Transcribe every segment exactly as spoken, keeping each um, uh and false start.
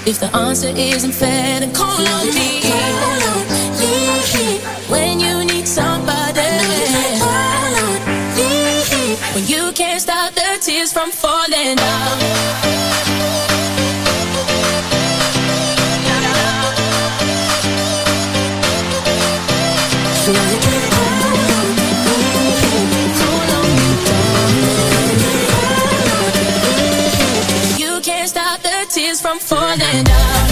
If the answer isn't fair, then call on me. When you need somebody, when you can't stop the tears from falling down. You can't stop the tears from falling down.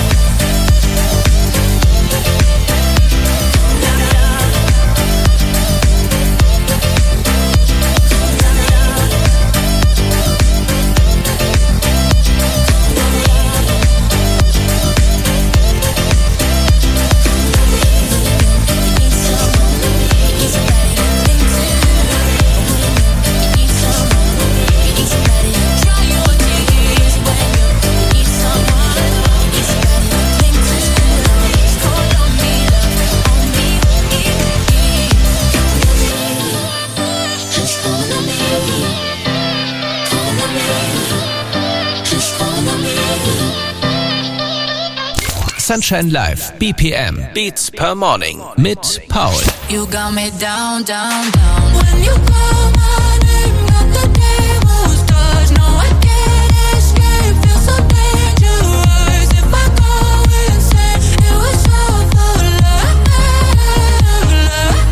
Sunshine Live, B P M, Beats per Morning mit Paul. You got me down, down, down. When you call my name, got the devil's touch. No, I can't escape, feel so dangerous. If I go insane, it was all for love, love.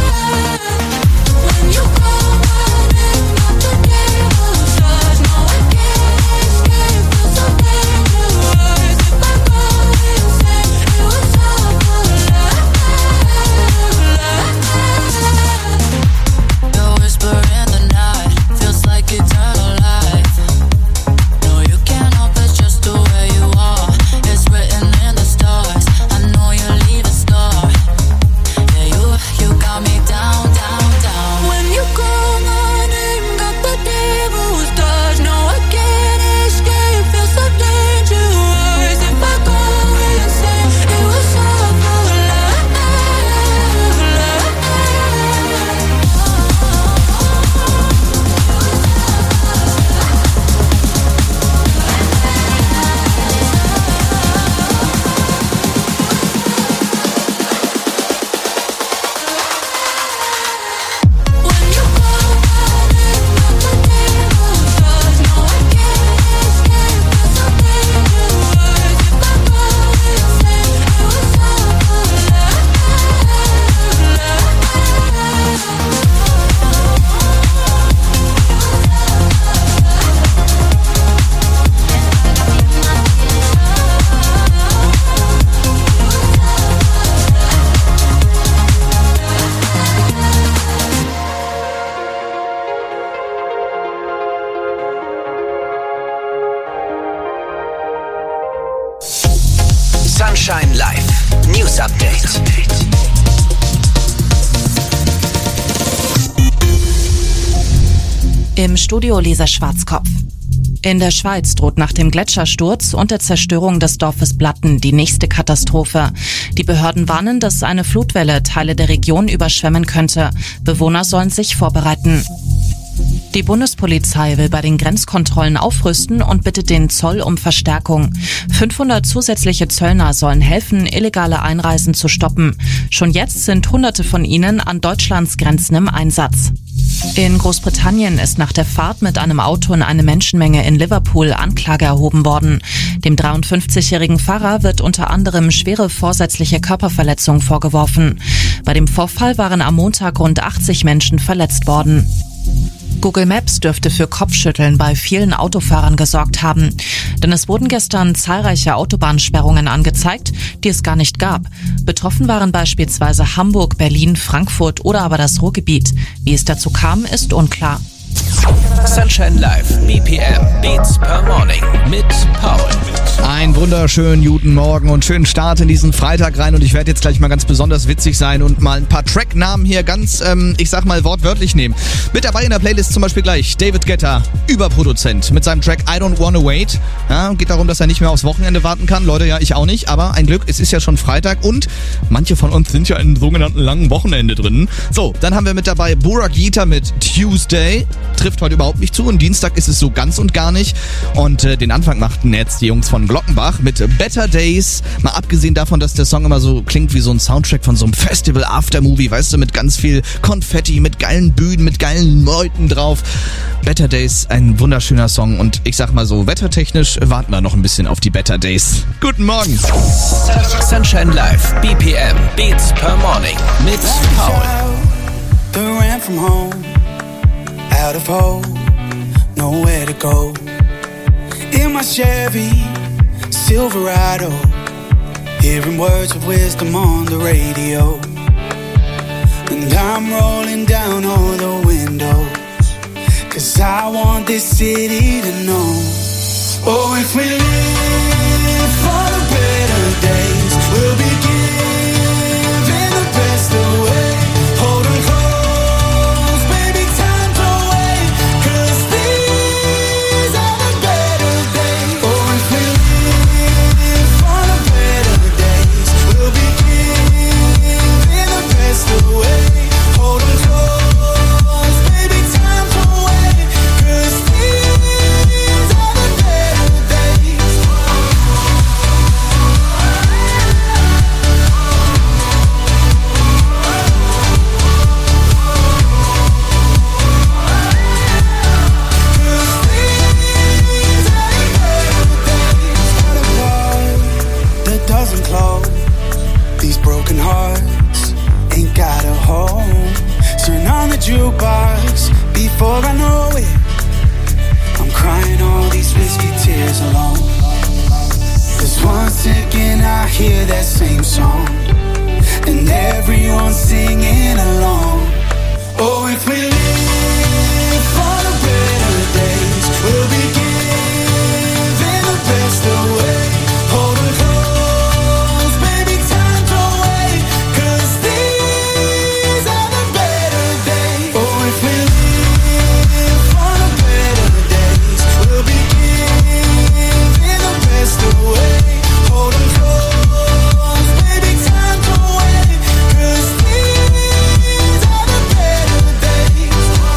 When you call my name, got the devil's touch. No, I can't escape, feel so dangerous. If I go insane, it was all for love, love. The whisper in the night feels like eternal life. No, you can't help it, just the way you are. It's written in the stars. I know you leave a scar. Yeah, you, you got me down, down, down. When you call my name, got the devil's touch. No, I can't escape, feel so dangerous. If I go insane, it was all for love, love. When you call my name, got the devil's touch. No, I can't escape, feel so dangerous. If I go insane, it was all for love, Sunshine Live, News Update. Im Studio Lisa Schwarzkopf. In der Schweiz droht nach dem Gletschersturz und der Zerstörung des Dorfes Blatten die nächste Katastrophe. Die Behörden warnen, dass eine Flutwelle Teile der Region überschwemmen könnte. Bewohner sollen sich vorbereiten. Die Bundespolizei will bei den Grenzkontrollen aufrüsten und bittet den Zoll um Verstärkung. fünfhundert zusätzliche Zöllner sollen helfen, illegale Einreisen zu stoppen. Schon jetzt sind Hunderte von ihnen an Deutschlands Grenzen im Einsatz. In Großbritannien ist nach der Fahrt mit einem Auto in eine Menschenmenge in Liverpool Anklage erhoben worden. Dem dreiundfünfzigjährigen Fahrer wird unter anderem schwere vorsätzliche Körperverletzung vorgeworfen. Bei dem Vorfall waren am Montag rund achtzig Menschen verletzt worden. Google Maps dürfte für Kopfschütteln bei vielen Autofahrern gesorgt haben. Denn es wurden gestern zahlreiche Autobahnsperrungen angezeigt, die es gar nicht gab. Betroffen waren beispielsweise Hamburg, Berlin, Frankfurt oder aber das Ruhrgebiet. Wie es dazu kam, ist unklar. Sunshine Live, B P M, Beats per Morning mit Paul. Ein wunderschönen guten Morgen und schönen Start in diesen Freitag rein. Und ich werde jetzt gleich mal ganz besonders witzig sein und mal ein paar Tracknamen hier ganz, ähm, ich sag mal, wortwörtlich nehmen. Mit dabei in der Playlist zum Beispiel gleich David Guetta, Überproduzent, mit seinem Track I Don't Wanna Wait. Ja, geht darum, dass er nicht mehr aufs Wochenende warten kann. Leute, ja, ich auch nicht, aber ein Glück, es ist ja schon Freitag und manche von uns sind ja in einem sogenannten langen Wochenende drin. So, dann haben wir mit dabei Burak Yeater mit Tuesday. Trifft heute überhaupt nicht zu und Dienstag ist es so ganz und gar nicht. Und äh, den Anfang machten jetzt die Jungs von von Glockenbach mit Better Days. Mal abgesehen davon, dass der Song immer so klingt wie so ein Soundtrack von so einem Festival-After-Movie, weißt du, mit ganz viel Konfetti, mit geilen Bühnen, mit geilen Leuten drauf. Better Days, ein wunderschöner Song und ich sag mal so, wettertechnisch warten wir noch ein bisschen auf die Better Days. Guten Morgen. Sunshine Live, B P M, Beats per Morning mit Paul. That ran from home, out of hope, nowhere to go. In my Chevy Silverado, hearing words of wisdom on the radio. And I'm rolling down all the windows, 'cause I want this city to know. Oh, if we live for the better days, we'll be giving the best away. Hold 'em close, baby, time to wait, 'cause these are the better days. Oh, if we live for the better days, we'll be giving the best away. Hold 'em close, baby, time to wait, 'cause these are the better days. That doesn't close. These broken hearts ain't got a home. Turn on the jukebox before I know it. I'm crying all these whiskey tears alone. 'Cause once again I hear that same song, and everyone's singing along. Oh, if we live for the better days, we'll be giving the best away. Hold 'em close, baby, time to wait, 'cause these are the better days. Oh, if we live for the better days, we'll be giving the best away. Hold 'em close, baby, time to wait, 'cause these are the better days.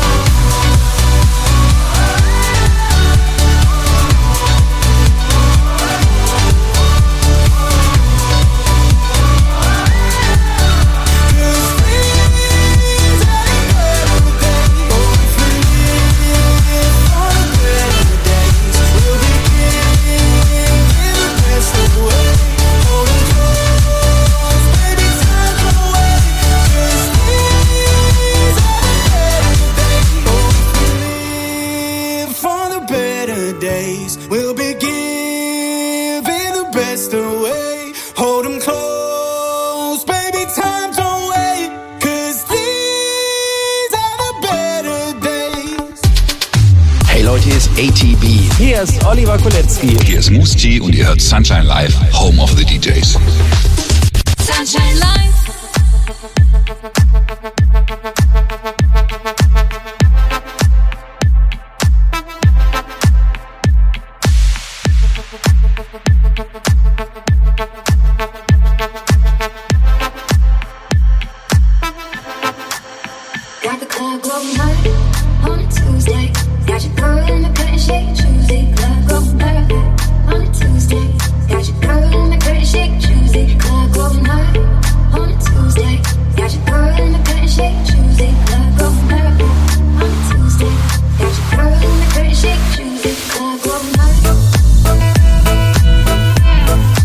We'll be giving the best away. Hold 'em close, baby, time to wait, 'cause these are the better days. Hey Leute, hier ist A T B. Hier ist Oliver Kolecki. Hier ist Musti und ihr hört Sunshine Live, Home of the D Js. Sunshine Live. Got the club going hard on a Tuesday. Got your girl in the cut and shake Tuesday. Club going hard on a Tuesday. Got your girl in the cut and shake Tuesday. Club going hard on a Tuesday. Got your girl in the cut and shake Tuesday. Club going hard on a Tuesday. Got your girl in the cut and shake Tuesday. Club going hard.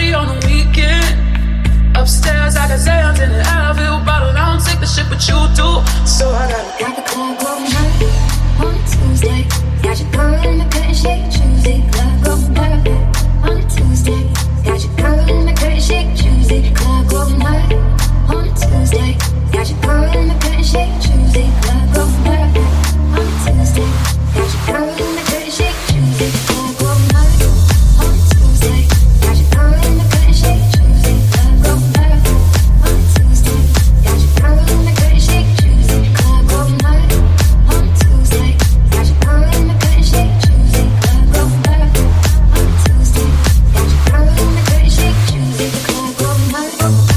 party on the weekend. Upstairs, I got Zans in the Advil bottle. I don't take the shit, but you do. So I got Got the club going high on a Tuesday. Got your girl in the cut and shake Tuesday. Club going high on a Tuesday. Got your girl in the cut and shake Tuesday. Club going high on a Tuesday. Got your girl in the cut and shake Tuesday. Club going high on a Tuesday. Got your girl in the cut and shake Tuesday. Club going high on a Tuesday. Got your girl in the cut and shake Tuesday. Club going high on a Tuesday. Got your girl in the cut and shake Tuesday. Club going high on a Tuesday. Got your girl in the cut and shake Tuesday. Club going high on a Tuesday. Got your girl in the cut and shake Tuesday. Club going high.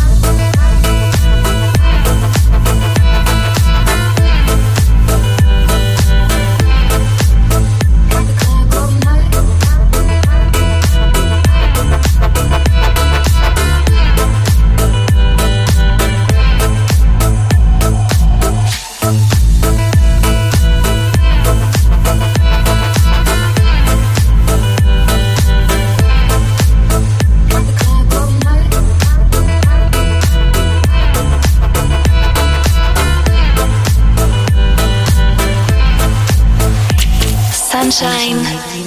Sunshine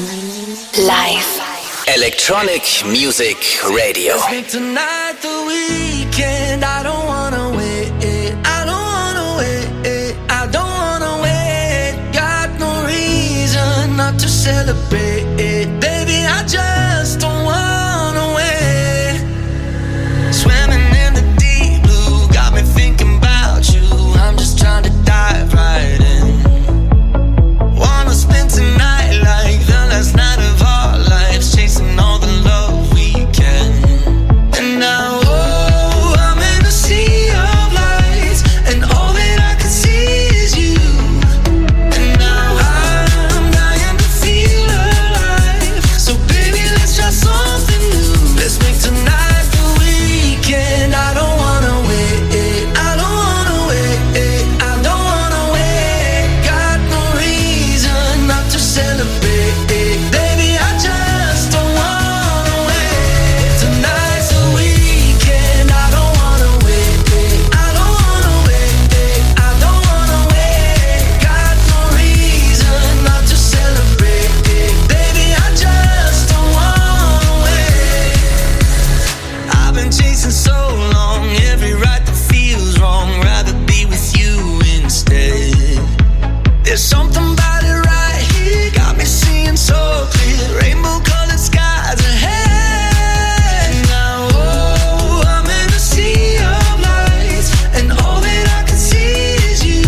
Live. Electronic Music Radio. Let's make tonight the weekend. I don't wanna wait. I don't wanna wait. I don't wanna wait. Got no reason not to celebrate. Baby, I just don't wanna wait. Swimming in the deep blue got me thinking about you. I'm just trying to dive right in. Wanna spend tonight like the last night of our lives, chasing all the love we can. And now, oh, I'm in a sea of lights, and all that I can see is you. And now I'm dying to feel alive. So baby, let's try something new. Let's make tonight the weekend. I don't wanna wait. I don't wanna wait. I don't wanna wait. Got no reason not to celebrate. Baby, I just don't wanna wait. Tonight's the weekend. I don't wanna wait. I don't wanna wait. I don't wanna wait. Got no reason not to celebrate. Baby, I just don't wanna wait. I've been chasing so long, every right that feels wrong. Rather be with you instead. There's something about it right here, got me seeing so clear. Rainbow colored skies ahead. Now, oh, I'm in a sea of lights, and all that I can see is you.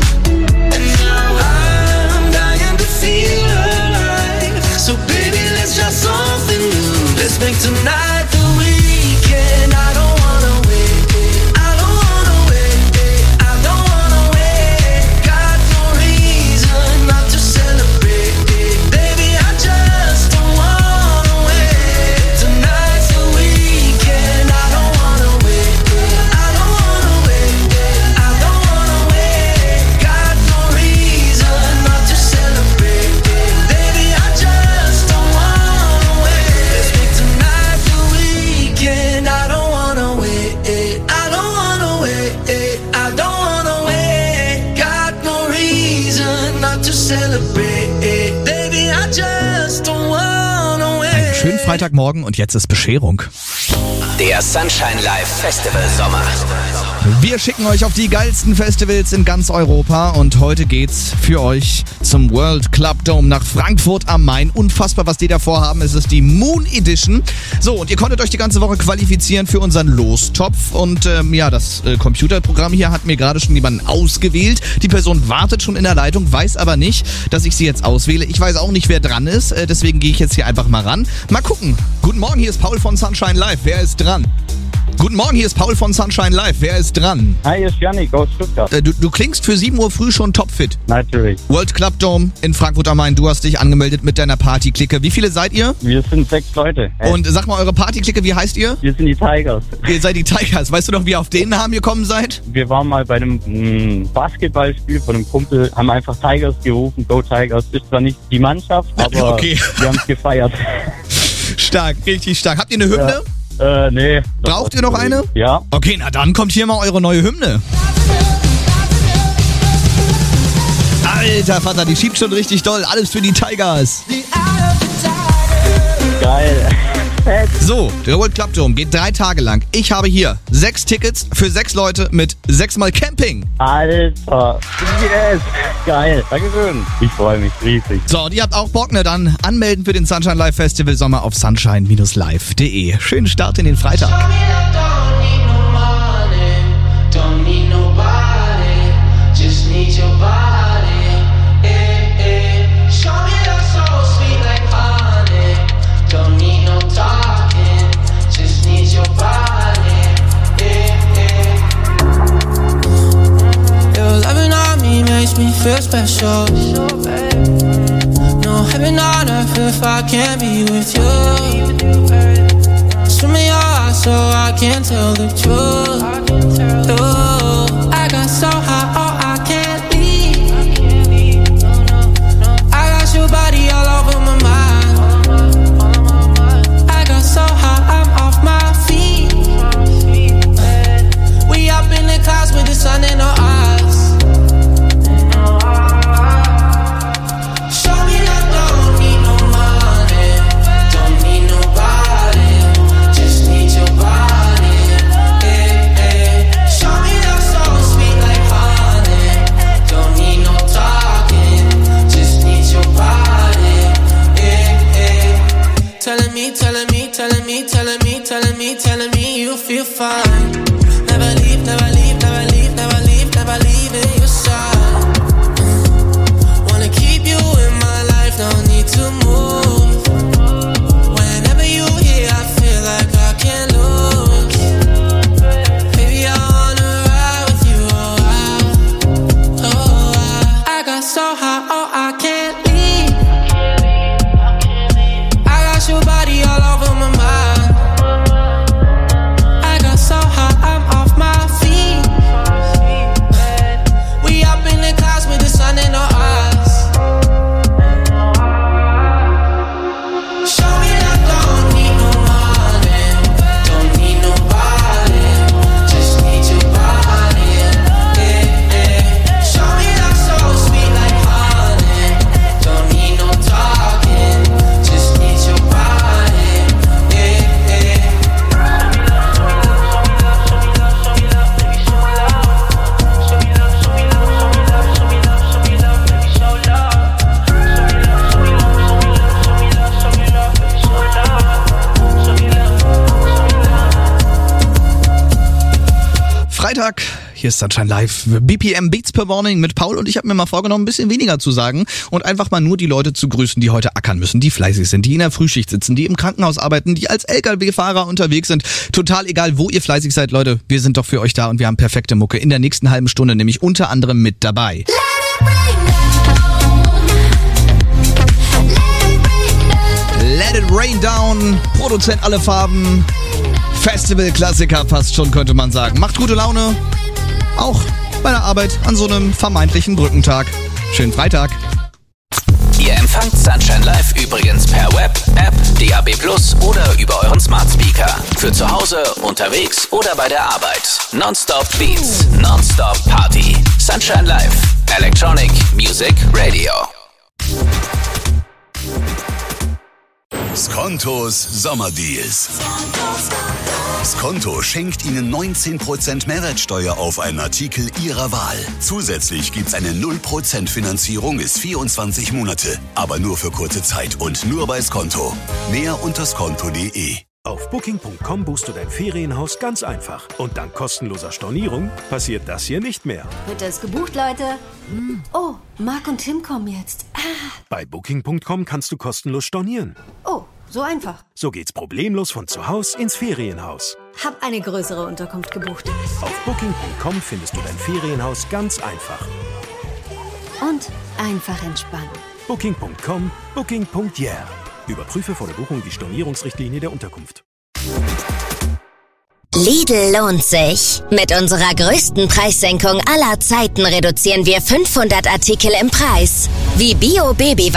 And now I'm dying to feel alive. So baby, let's try something new. Let's make tonight the weekend. I don't wanna wait. I don't wanna wait. I don't wanna wait. Got no reason not to celebrate. Baby, I just don't wanna wait. Tonight's the weekend. I don't wanna wait. I don't wanna wait. I don't wanna wait. Got no reason not to celebrate. Baby, I just don't wanna wait. Let's make tonight the weekend. I don't wanna wait. I don't wanna wait. I don't wanna wait. Got no reason not to celebrate. Baby, I just don't wanna wait. Einen schönen Freitagmorgen und jetzt ist Bescherung. Der Sunshine Live Festival Sommer. Wir schicken euch auf die geilsten Festivals in ganz Europa und heute geht's für euch zum World Club Dome nach Frankfurt am Main. Unfassbar, was die da vorhaben. Es ist die Moon Edition. So, und ihr konntet euch die ganze Woche qualifizieren für unseren Lostopf. Und ähm, ja, das äh, Computerprogramm hier hat mir gerade schon jemanden ausgewählt. Die Person wartet schon in der Leitung, weiß aber nicht, dass ich sie jetzt auswähle. Ich weiß auch nicht, wer dran ist. Äh, deswegen gehe ich jetzt hier einfach mal ran. Mal gucken. Guten Morgen, hier ist Paul von Sunshine Live. Wer ist dran? Guten Morgen, hier ist Paul von Sunshine Live. Wer ist dran? Hi, hier ist Yannick aus Stuttgart. Äh, du, du klingst für sieben Uhr früh schon topfit. Natürlich. World Club Dome in Frankfurt am Main. Du hast dich angemeldet mit deiner Partyklicke. Wie viele seid ihr? Wir sind sechs Leute. Hey. Und sag mal, eure Partyklicke, wie heißt ihr? Wir sind die Tigers. Ihr seid die Tigers. Weißt du noch, wie ihr auf den Namen gekommen seid? Wir waren mal bei einem mh, Basketballspiel von einem Kumpel, haben einfach Tigers gerufen. Go Tigers. Ist zwar nicht die Mannschaft, aber okay. Wir haben es gefeiert. Stark, richtig stark. Habt ihr eine Hymne? Äh, nee. Braucht ihr noch eine? Ja. Okay, na dann kommt hier mal eure neue Hymne. Alter Vater, die schiebt schon richtig doll. Alles für die Tigers. Geil. So, der World Club Dome geht drei Tage lang. Ich habe hier sechs Tickets für sechs Leute mit sechsmal Camping. Alter. Yes. Geil. Dankeschön. Ich freue mich riesig. So, und ihr habt auch Bock, ne? Dann anmelden für den Sunshine Live Festival Sommer auf sunshine Bindestrich live punkt de. Schönen Start in den Freitag. Makes me feel special. No heaven on earth if I can't be with you. Swim in your eyes so I can't tell the truth. Oh, I got so high, oh I can't leave. I got your body all over my mind. I got so high, I'm off my feet. We up in the clouds with the sun in our eyes. Telling me, telling me, telling me, telling me, telling me, telling me you feel fine. Never leave, never leave, never leave, never leave, never leave in your side. Wanna keep you in my life, don't need to move. Whenever you here, I feel like I can't lose. Baby, I wanna ride with you, oh I, oh I. I got so high, oh I can't leave. Your body all over my mind. I got so high, I'm off my feet. We up in the clouds with the sun in our eyes. Show me that don't need no money, don't need nobody, just need your body. Yeah, yeah. Show me that so sweet like honey, don't need no talking, just need your body. Freitag, hier ist Sunshine Live, B P M Beats per Morning mit Paul und ich habe mir mal vorgenommen, ein bisschen weniger zu sagen und einfach mal nur die Leute zu grüßen, die heute ackern müssen, die fleißig sind, die in der Frühschicht sitzen, die im Krankenhaus arbeiten, die als L K W-Fahrer unterwegs sind. Total egal, wo ihr fleißig seid, Leute, wir sind doch für euch da und wir haben perfekte Mucke in der nächsten halben Stunde, nämlich unter anderem mit dabei. Let it rain down, Produzent alle Farben, Festival-Klassiker fast schon, könnte man sagen. Macht gute Laune, auch bei der Arbeit an so einem vermeintlichen Brückentag. Schönen Freitag. Ihr empfangt Sunshine Live übrigens per Web, App, D A B plus oder über euren Smart Speaker. Für zu Hause, unterwegs oder bei der Arbeit. Nonstop Beats, Nonstop Party. Sunshine Live, Electronic Music Radio. Skontos Sommerdeals. Skonto schenkt Ihnen neunzehn Prozent Mehrwertsteuer auf einen Artikel Ihrer Wahl. Zusätzlich gibt's eine null Prozent Finanzierung bis vierundzwanzig Monate. Aber nur für kurze Zeit und nur bei Skonto. Mehr unter skonto punkt de. Auf booking punkt com buchst du dein Ferienhaus ganz einfach. Und dank kostenloser Stornierung passiert das hier nicht mehr. Wird das gebucht, Leute? Oh, Marc und Tim kommen jetzt. Ah. Bei booking punkt com kannst du kostenlos stornieren. Oh, so einfach. So geht's problemlos von zu Hause ins Ferienhaus. Hab eine größere Unterkunft gebucht. Auf booking punkt com findest du dein Ferienhaus ganz einfach. Und einfach entspannen. booking punkt com, booking punkt yeah. Überprüfe vor der Buchung die Stornierungsrichtlinie der Unterkunft. Lidl lohnt sich. Mit unserer größten Preissenkung aller Zeiten reduzieren wir fünfhundert Artikel im Preis. Wie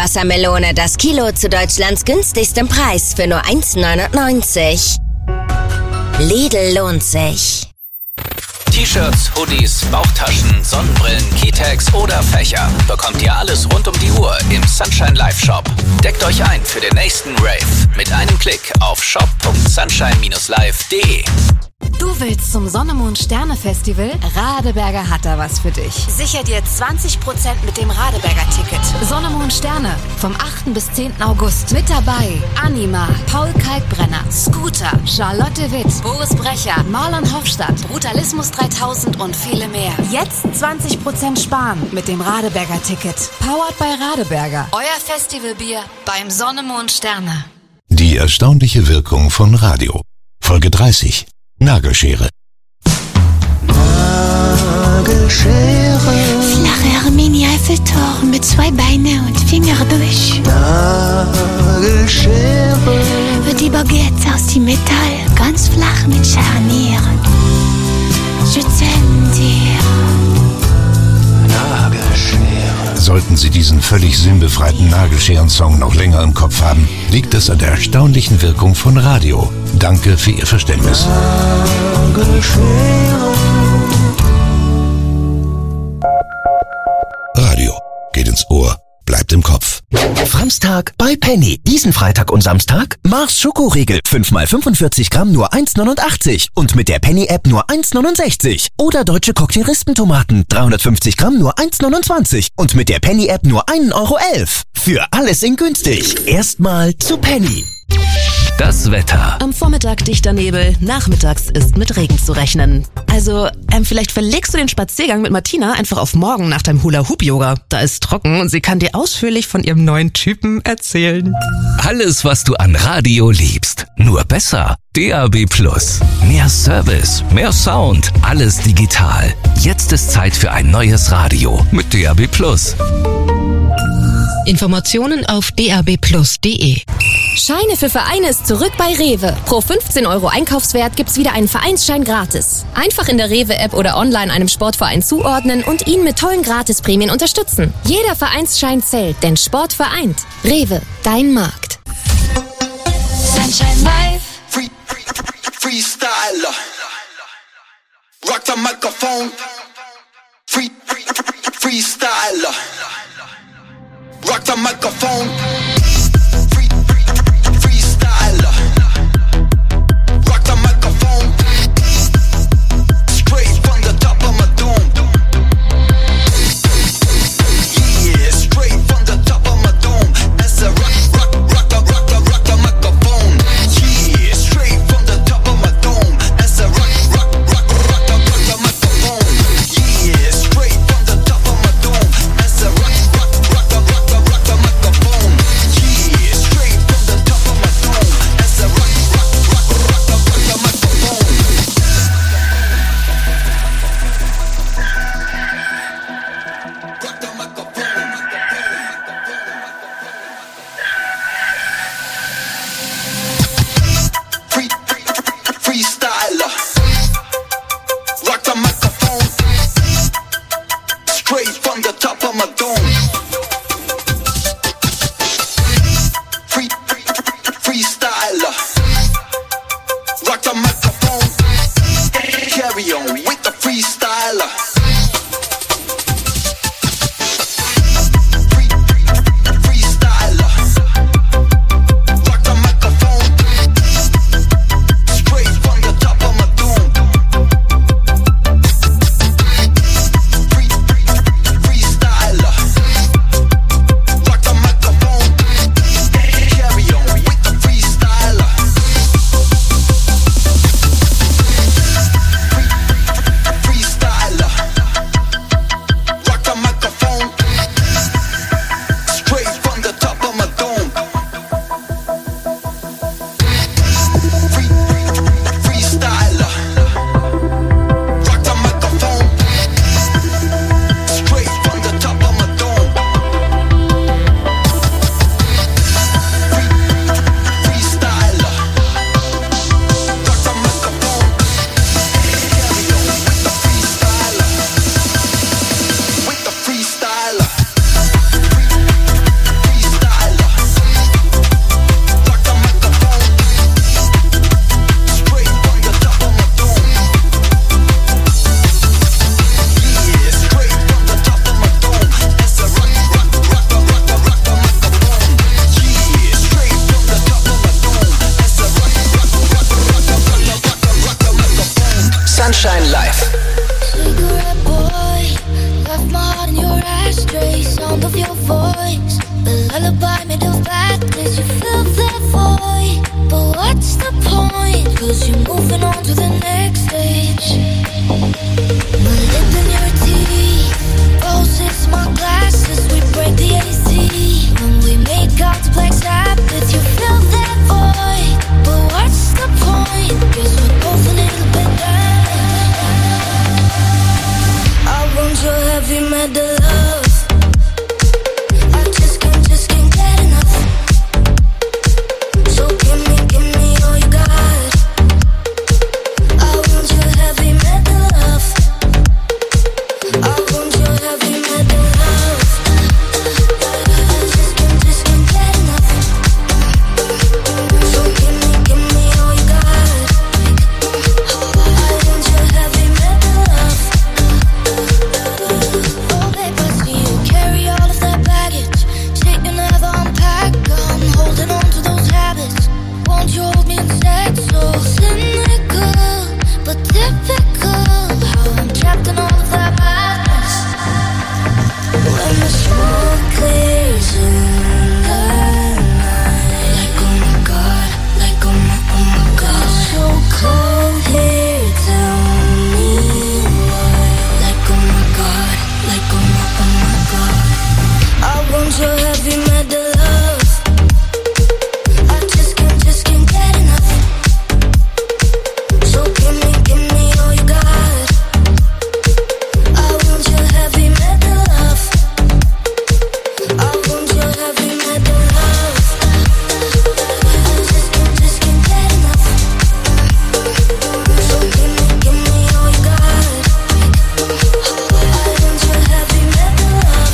Bio-Baby-Wassermelone, das Kilo zu Deutschlands günstigstem Preis für nur eins neunundneunzig. Lidl lohnt sich. T-Shirts, Hoodies, Bauchtaschen, Sonnenbrillen, Keytags oder Fächer. Bekommt ihr alles rund um die Uhr im Sunshine Live Shop. Deckt euch ein für den nächsten Rave mit einem Klick auf shop punkt sunshine dash live punkt de. Du willst zum Sonne-Mond-Sterne-Festival? Radeberger hat da was für dich. Sicher dir zwanzig Prozent mit dem Radeberger-Ticket. Sonne-Mond-Sterne vom achten bis zehnten August. Mit dabei Anima, Paul Kalkbrenner, Scooter, Charlotte Witt, Boris Brecher, Marlon Hofstadt, Brutalismus dreitausend und viele mehr. Jetzt zwanzig Prozent sparen mit dem Radeberger-Ticket. Powered by Radeberger. Euer Festivalbier beim Sonne-Mond-Sterne. Die erstaunliche Wirkung von Radio. Folge dreißig. Nagelschere. Nagelschere. Flache Mini-Eiffeltor mit zwei Beinen und Finger durch. Nagelschere. Die Baguette aus dem Metall, ganz flach mit Scharnieren. Je t'aime dir. Nagelschere. Sollten Sie diesen völlig sinnbefreiten Nagelscheren-Song noch länger im Kopf haben, liegt es an der erstaunlichen Wirkung von Radio. Danke für Ihr Verständnis. Radio geht ins Ohr, bleibt im Kopf. Franztag bei Penny. Diesen Freitag und Samstag Mars Schokoriegel. fünf mal fünfundvierzig Gramm nur eins neunundachtzig. Und mit der Penny-App nur eins neunundsechzig. Oder deutsche Cocktail-Rispentomaten. dreihundertfünfzig Gramm nur eins neunundzwanzig. Und mit der Penny-App nur ein Euro elf. Für alles in günstig. Erstmal zu Penny. Das Wetter. Am Vormittag dichter Nebel, nachmittags ist mit Regen zu rechnen. Also, ähm, vielleicht verlegst du den Spaziergang mit Martina einfach auf morgen nach deinem Hula-Hoop-Yoga. Da ist trocken und sie kann dir ausführlich von ihrem neuen Typen erzählen. Alles, was du an Radio liebst. Nur besser. D A B Plus. Mehr Service, mehr Sound, alles digital. Jetzt ist Zeit für ein neues Radio mit D A B Plus. Informationen auf d a b plus punkt de. Scheine für Vereine ist zurück bei Rewe. Pro fünfzehn Euro Einkaufswert gibt's wieder einen Vereinsschein gratis. Einfach in der Rewe-App oder online einem Sportverein zuordnen und ihn mit tollen Gratisprämien unterstützen. Jeder Vereinsschein zählt, denn Sport vereint. Rewe, dein Markt. Sunshine Live. Free, free, free, freestyler. Rock the microphone. Free, free, free, freestyler. Rock the microphone. Free, free, free, freestyler. Rock the microphone. Straight from the top of my dome. Yeah, straight from the top of my dome. As I rock, rock, rock, rock, rock, rock the microphone. Yeah, straight from the top of my dome. As I rock, rock, rock, rock, rock the microphone. Yeah, straight from the top of my dome. As I rock, rock, rock, rock, rock the microphone. Sunshine Live. Cigarette boy, left my heart in your ashtray. Sound of your voice, the lullaby made of blackness. You fill that void, but what's the point? Cause you're moving on to the next stage. My lip in your teeth, roses, my glasses. We break the A C when we make out to Black Sabbath. You fill that void, but what's the point? Cause we're both a little bit down. I want your heavy metal love. I just can't, just can't get enough. So give me, give me all you got. I want your heavy metal love. I want your heavy metal love. I just can't, just can't get enough. So give me, give me all you got. I want your heavy metal love. Oh babe, I see you carry all of that baggage. Shit you never unpack. I'm holding on to those habits. Won't you hold me instead? So cynical, but typical. How I'm trapped in all of that madness. When the smoke clears in the night, like oh my god, like oh my, oh my god. So cold here, tell me why. Like oh my god, like oh my, oh my god. I want your heavy metal love. I just can't, just can't get enough. So give me, give me all you got. I want your heavy metal love. I want your heavy metal love. I just can't, just can't get enough. So give me, give me all you got. I want your heavy metal love.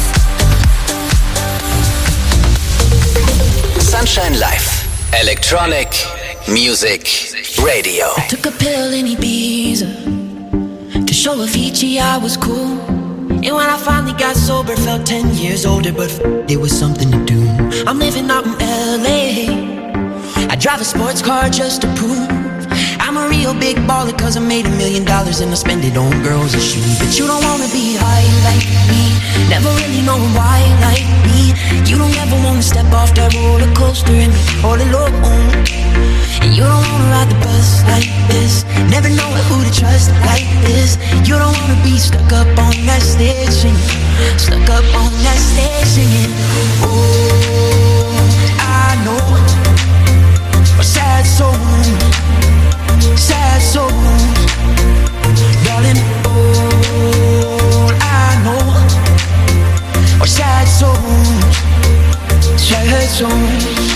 Sunshine Live. Electronic Music Radio. Took a pill in Ibiza to show Avicii I was cool. And when I finally got sober, felt ten years older, but f- it was something to do. I'm living out in L A. I drive a sports car just to prove I'm a real big baller, cause I made a million dollars and I spend it on girls and shoes. But you don't wanna be high like me, never really knowing why like me. You don't ever wanna step off that roller coaster and be all alone. And you don't wanna ride the bus like this, never know who to trust like this. You don't wanna be stuck up on that stage singing, stuck up on that stage singing. Oh, I know a sad soul, sad soul, darling. All I know are sad souls, sad souls.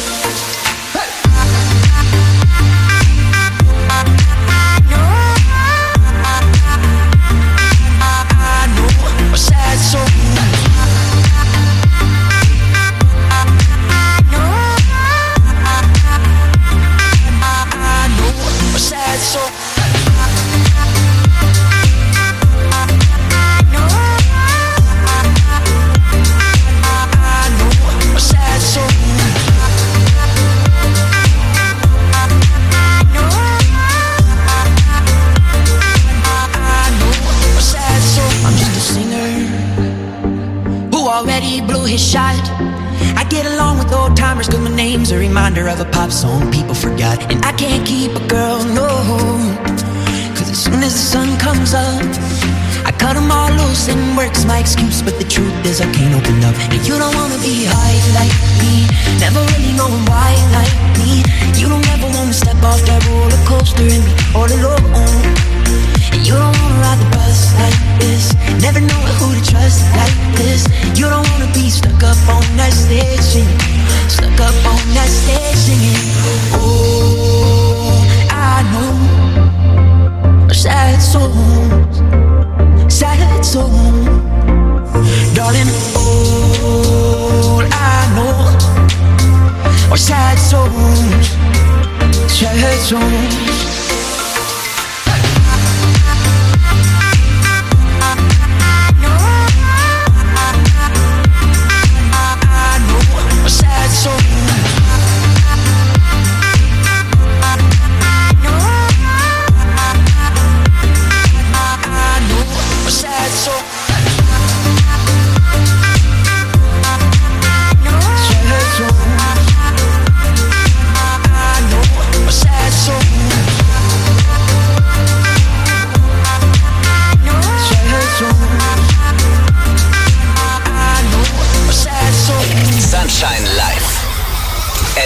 A reminder of a pop song people forgot. And I can't keep a girl, no, cause as soon as the sun comes up, I cut them all loose and work's my excuse. But the truth is I can't open up. And you don't wanna be high like me, never really knowing why like me. You don't ever wanna step off that roller coaster and be all alone. And you don't wanna ride the bus like this, never know who to trust like this. You don't wanna be stuck up on that stage singing, stuck up on that stage singing. Oh, I know sad souls, sad souls, darling. All I know are sad souls, sad souls.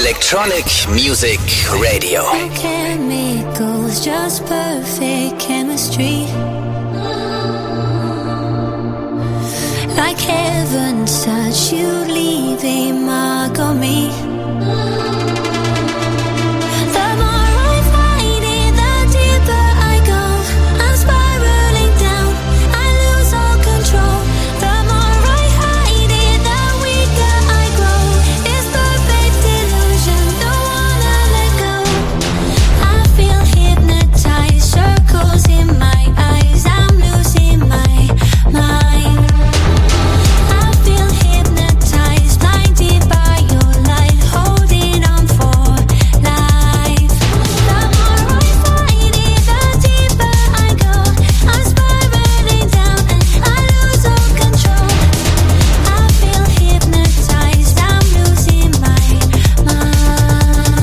Electronic Music Radio. Chemicals, just perfect chemistry. Like heaven's touch, you leave a mark on me. The more I fight it, the deeper I go. I'm spiraling down, I lose all control. The more I hide it, the weaker I grow. It's perfect illusion, don't wanna let go. I feel hypnotized, circles in my eyes. I'm losing my mind. I feel hypnotized, blinded by your light, holding on for life. The more I fight it, the deeper I go. I'm spiraling down and I lose all control. I feel hypnotized, I'm losing my mind.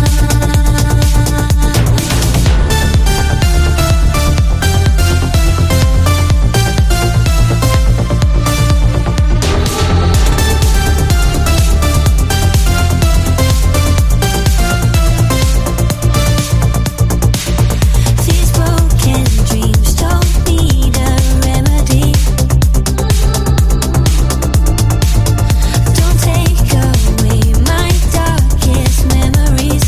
These broken dreams don't need a remedy. Don't take away my darkest memories.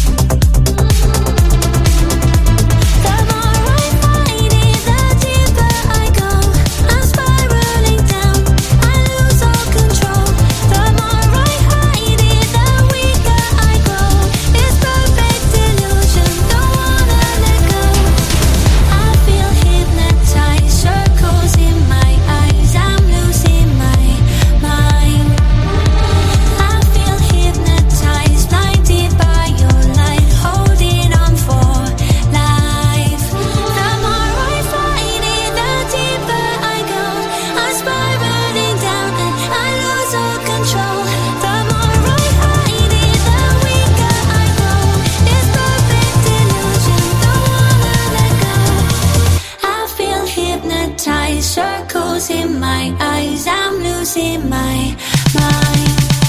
The more I fight it, the deeper I go. I'm spiraling down, I lose all control. The more I hide it, the weaker I grow. It's perfect illusion, don't wanna let go. I feel hypnotized, circles in my eyes. I'm losing my mind. I feel hypnotized, blinded by your light, holding on for life. The more I fight it, the deeper I go. I'm spiraling down and I lose all control. The more I hide it, the weaker I grow. It's perfect illusion, don't wanna let go. I feel hypnotized, circles in my eyes. I'm losing my mind.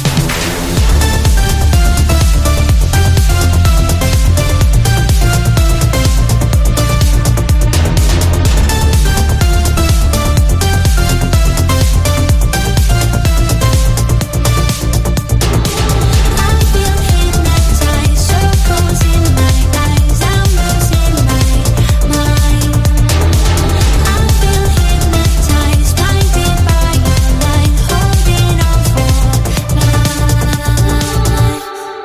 Circles in my eyes, I'm losing my mind. I feel hypnotized, blinded by your light, holding on for life.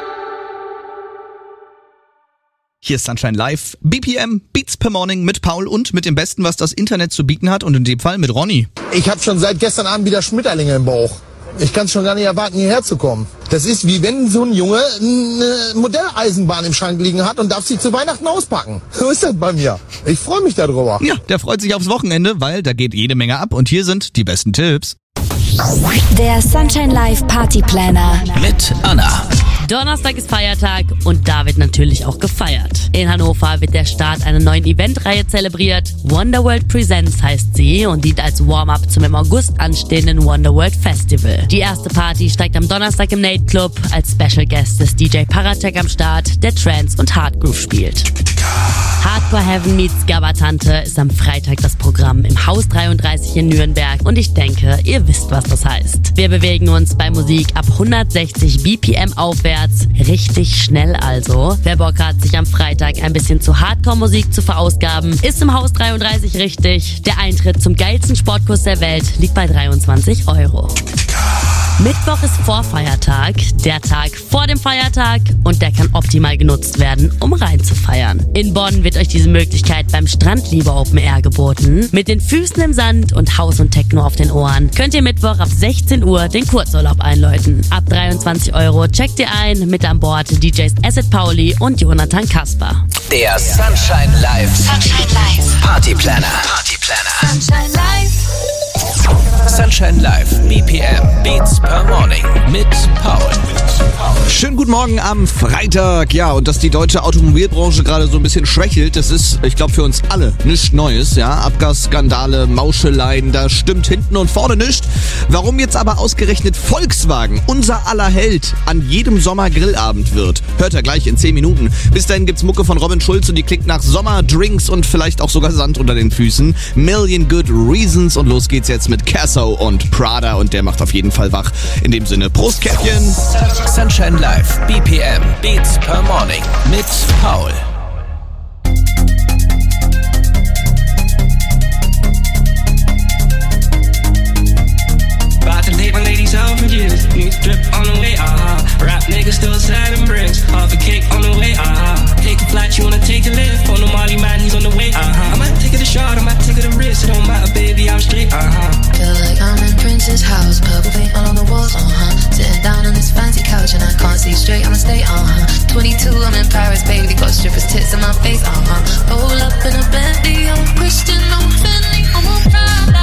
Hier ist Sunshine Live. B P M, Beats per Morning mit Paul und mit dem Besten, was das Internet zu bieten hat und in dem Fall mit Ronny. Ich habe schon seit gestern Abend wieder Schmetterlinge im Bauch. Ich kann es schon gar nicht erwarten, hierher zu kommen. Das ist wie wenn so ein Junge eine Modelleisenbahn im Schrank liegen hat und darf sie zu Weihnachten auspacken. So ist das bei mir. Ich freue mich darüber. Ja, der freut sich aufs Wochenende, weil da geht jede Menge ab und hier sind die besten Tipps. Der Sunshine Live Party Planner. Mit Anna. Donnerstag ist Feiertag und da wird natürlich auch gefeiert. In Hannover wird der Start einer neuen Eventreihe zelebriert. Wonderworld Presents heißt sie und dient als Warm-up zum im August anstehenden Wonderworld Festival. Die erste Party steigt am Donnerstag im Nate Club. Als Special Guest ist D J Paratech am Start, der Trance und Hardgroove spielt. Hardcore Heaven meets Gabbatante ist am Freitag das Programm im Haus dreiunddreißig in Nürnberg und ich denke, ihr wisst, was das heißt. Wir bewegen uns bei Musik ab hundertsechzig B P M aufwärts, richtig schnell also. Wer Bock hat, sich am Freitag ein bisschen zu Hardcore-Musik zu verausgaben, ist im Haus dreiunddreißig richtig. Der Eintritt zum geilsten Sportkurs der Welt liegt bei dreiundzwanzig Euro. Mittwoch ist Vorfeiertag, der Tag vor dem Feiertag und der kann optimal genutzt werden, um reinzufeiern. In Bonn wird euch diese Möglichkeit beim Strandliebe Open Air geboten. Mit den Füßen im Sand und Haus und Techno auf den Ohren könnt ihr Mittwoch ab sechzehn Uhr den Kurzurlaub einläuten. Ab dreiundzwanzig Euro checkt ihr ein, mit an Bord D Js Acid Pauli und Jonathan Kasper. Der Sunshine Live. Sunshine Live. Party Planner. Party Planner. Sunshine Live. Sunshine Live, B P M, Beats per Morning mit Paul. Schönen guten Morgen am Freitag. Ja, und dass die deutsche Automobilbranche gerade so ein bisschen schwächelt, das ist, ich glaube, für uns alle nichts Neues. Ja, Abgasskandale, Mauscheleien, da stimmt hinten und vorne nichts. Warum jetzt aber ausgerechnet Volkswagen, unser aller Held, an jedem Sommergrillabend wird, hört ihr gleich in zehn Minuten. Bis dahin gibt's Mucke von Robin Schulz und die klingt nach Sommer, Drinks und vielleicht auch sogar Sand unter den Füßen. Million Good Reasons und los geht's jetzt mit Casso und Prada und der macht auf jeden Fall wach. In dem Sinne, Prost, Käffchen! Sunshine Live, B P M, Beats per Morning mit Paul. About to date my ladies out for years. New drip on the way, ah. Rap niggas still sad and bricks. Half a cake on the way, ah. Take a flight, you wanna take a lift. On the Molly man, he's on the way, uh-huh. I might take it a shot, I might take it a risk. It don't matter, baby, I'm straight, uh-huh. Feel like I'm in Prince's house. Purple paint all on the walls, uh-huh. Sitting down on this fancy couch and I can't see straight, I'ma stay, uh-huh. twenty-two, I'm in Paris, baby. Got strippers' tits in my face, uh-huh. Roll up in a Bentley, I'm Christian, I'm Fendi, I'm a Prada.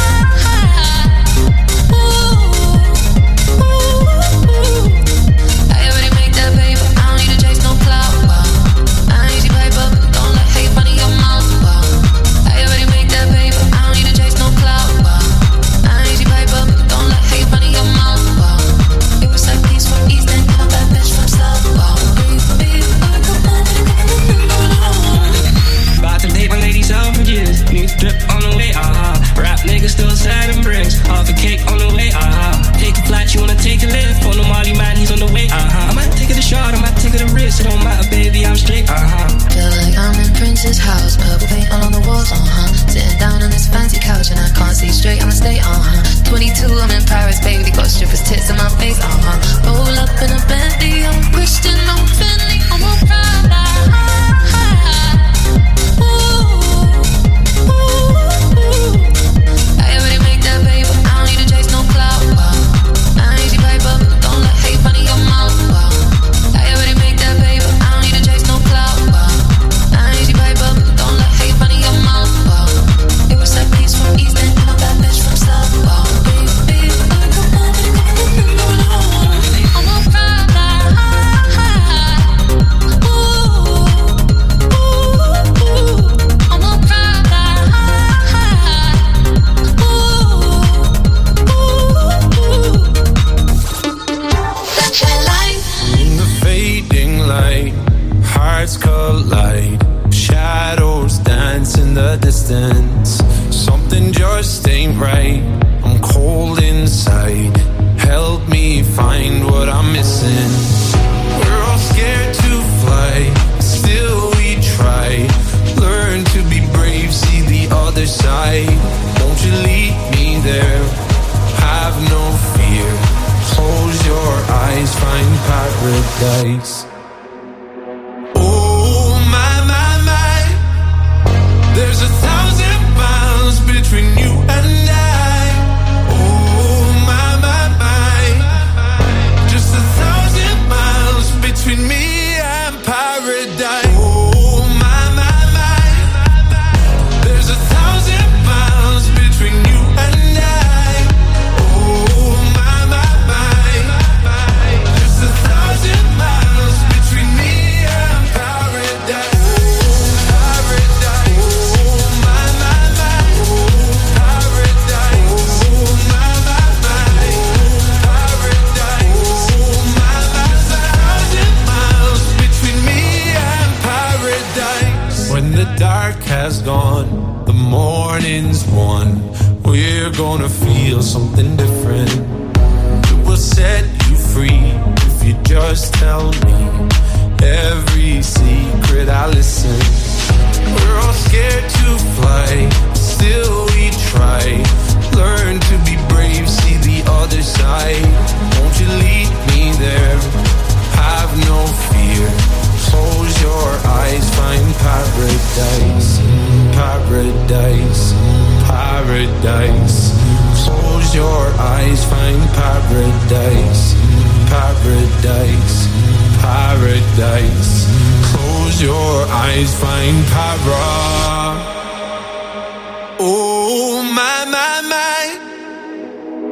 Drip on the way, uh-huh. Rap niggas still sad and bricks. Half a cake on the way, uh-huh. Take a flight, you wanna take a lift. On the Molly man, he's on the way, uh-huh. I might take it a shot, I might take it a risk. It don't matter, baby, I'm straight, uh-huh. Feel like I'm in Prince's house. Purple paint all on the walls, uh-huh. Sitting down on this fancy couch and I can't see straight, I'ma stay, uh-huh. twenty-two, I'm in Paris, baby. Got strippers' tits in my face, uh-huh. Roll up in a Bentley, I'm Christian, I'm Fendi, I'm a Prada. Collide, shadows dance in the distance. Something just ain't right. I'm cold inside. Help me find what I'm missing. We're all scared to fly, still we try. Learn to be brave, see the other side. Won't you lead me there? Have no fear. Close your eyes, find paradise. There's a thousand miles between you and I. Oh, my, my, my. Just a thousand miles between me and paradise. Oh, my, my, my. There's a thousand miles between you and I. Oh, my, my, my. Just a thousand miles between me and paradise. Has gone, the morning's won. We're gonna feel something different. It will set you free if you just tell me every secret I listen. We're all scared to fly, still we try. Learn to be brave, see the other side. Won't you lead me there? Have no fear. Close your eyes, find paradise, paradise, paradise. Close your eyes, find paradise, paradise, paradise. Close your eyes, find para. Oh my, my, my.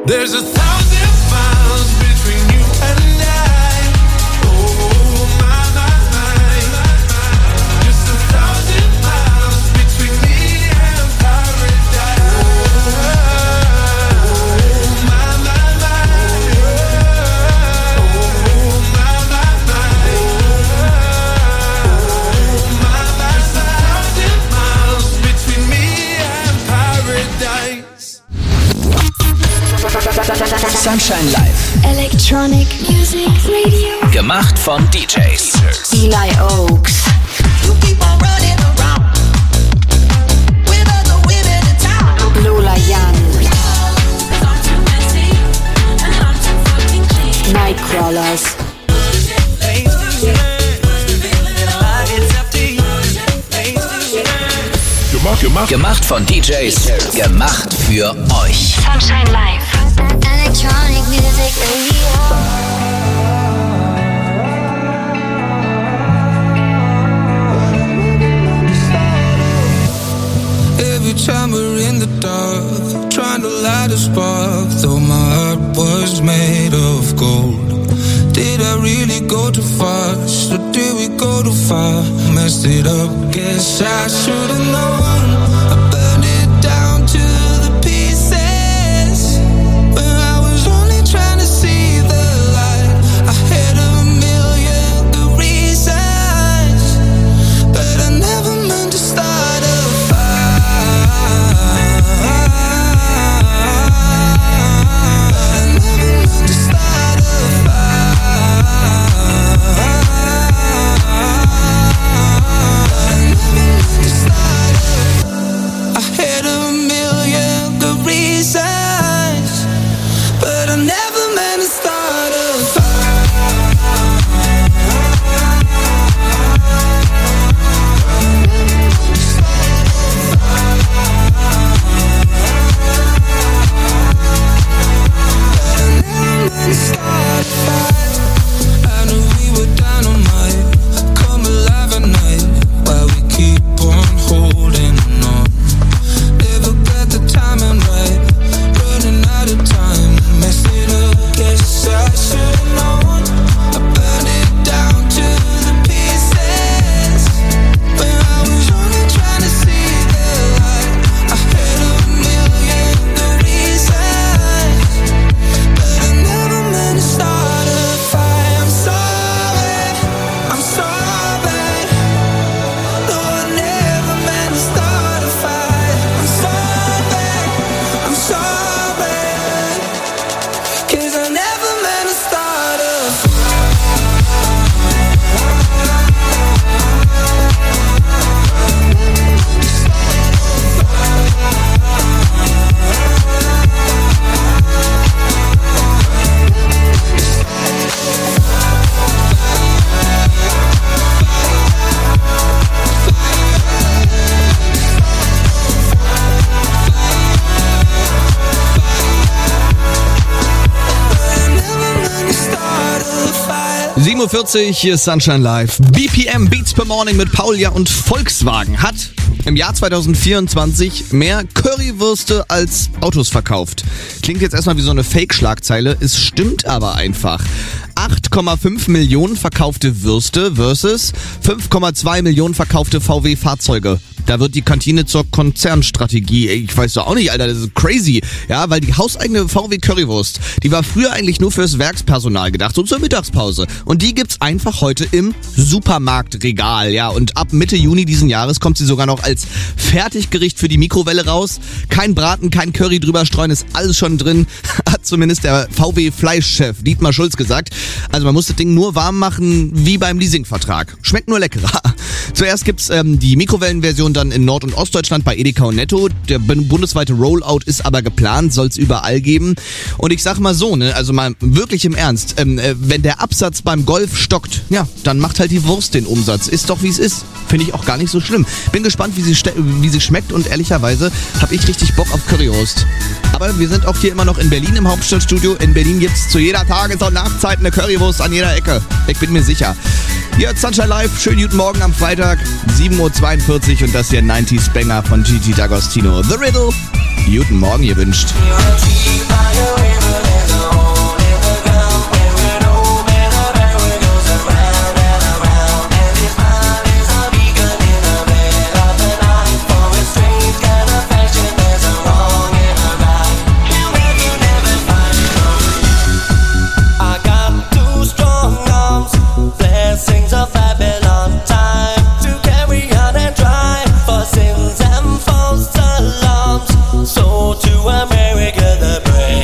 There's a thousand miles between you and I. Oh my, my, my. Just a thousand miles between me and paradise. Oh my, my, my. Oh my, my, my. Oh my, my, just a thousand miles between me and paradise. Sunshine Live. Electronic Music Radio. Gemacht von D Js. Eli Oaks. Lola Young. Nightcrawlers. Gemacht, gemacht. Gemacht von D Js. Gemacht für euch. Sunshine Live. Electronic Music Radio. Every time we're in the dark, trying to light a spark, though my heart was made of gold. Did I really go too fast, or did we go too far? Messed it up, guess I should've known. I burned it down to the pieces, when I was only trying to see the light. I had a million good reasons, but I never meant to start a sieben Uhr vierzig, hier ist Sunshine Live. B P M, Beats per Morning mit Paulia und Volkswagen hat im Jahr zwanzig vierundzwanzig mehr Currywürste als Autos verkauft. Klingt jetzt erstmal wie so eine Fake-Schlagzeile, es stimmt aber einfach. acht Komma fünf Millionen verkaufte Würste versus fünf Komma zwei Millionen verkaufte V W-Fahrzeuge. Da wird die Kantine zur Konzernstrategie. Ich weiß doch auch nicht, Alter, das ist crazy. Ja, weil die hauseigene V W-Currywurst, die war früher eigentlich nur fürs Werkspersonal gedacht und zur Mittagspause. Und die gibt's einfach heute im Supermarktregal. Ja, und ab Mitte Juni diesen Jahres kommt sie sogar noch als Fertiggericht für die Mikrowelle raus. Kein Braten, kein Curry drüber streuen, ist alles schon drin. Hat zumindest der V W-Fleischchef Dietmar Schulz gesagt. Also man muss das Ding nur warm machen, wie beim Leasingvertrag. Schmeckt nur leckerer. Zuerst gibt's ähm, die Mikrowellenversion dann in Nord- und Ostdeutschland bei Edeka und Netto. Der bundesweite Rollout ist aber geplant, soll es überall geben. Und ich sag mal so, ne, also mal wirklich im Ernst, ähm, äh, wenn der Absatz beim Golf stockt, ja, dann macht halt die Wurst den Umsatz. Ist doch wie es ist. Finde ich auch gar nicht so schlimm. Bin gespannt, wie sie, wie sie schmeckt und ehrlicherweise habe ich richtig Bock auf Currywurst. Aber wir sind auch hier immer noch in Berlin im Hauptstadtstudio. In Berlin gibt's zu jeder Tages- und Nachtzeit eine Currywurst an jeder Ecke. Ich bin mir sicher. Hier hat Sunshine Live. Schönen guten Morgen am Freitag, sieben Uhr zweiundvierzig und das hier neunziger Banger von Gigi D'Agostino. The Riddle. Guten Morgen gewünscht. So to America the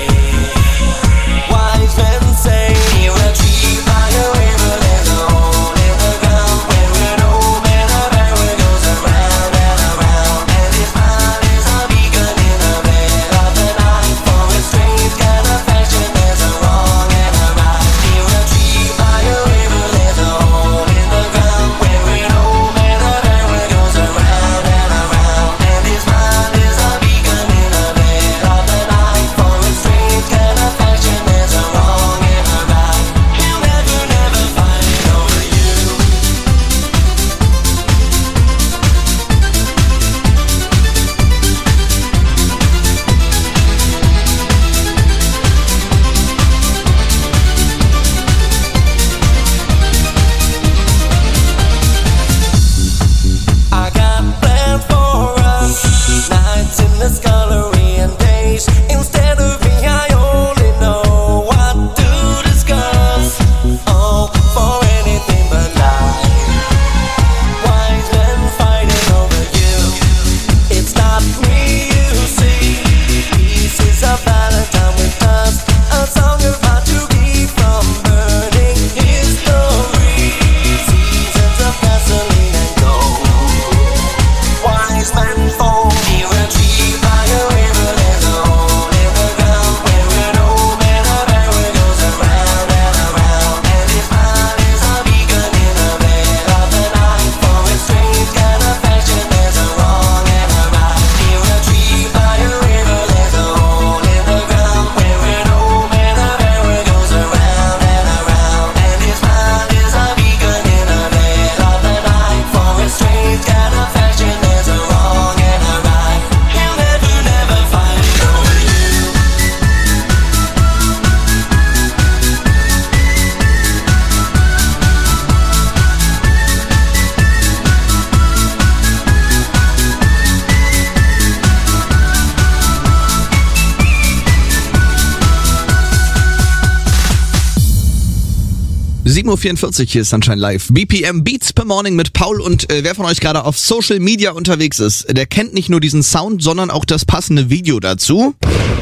sieben Uhr vierundvierzig, hier ist Sunshine Live. B P M Beats per Morning mit Paul und äh, wer von euch gerade auf Social Media unterwegs ist, der kennt nicht nur diesen Sound, sondern auch das passende Video dazu.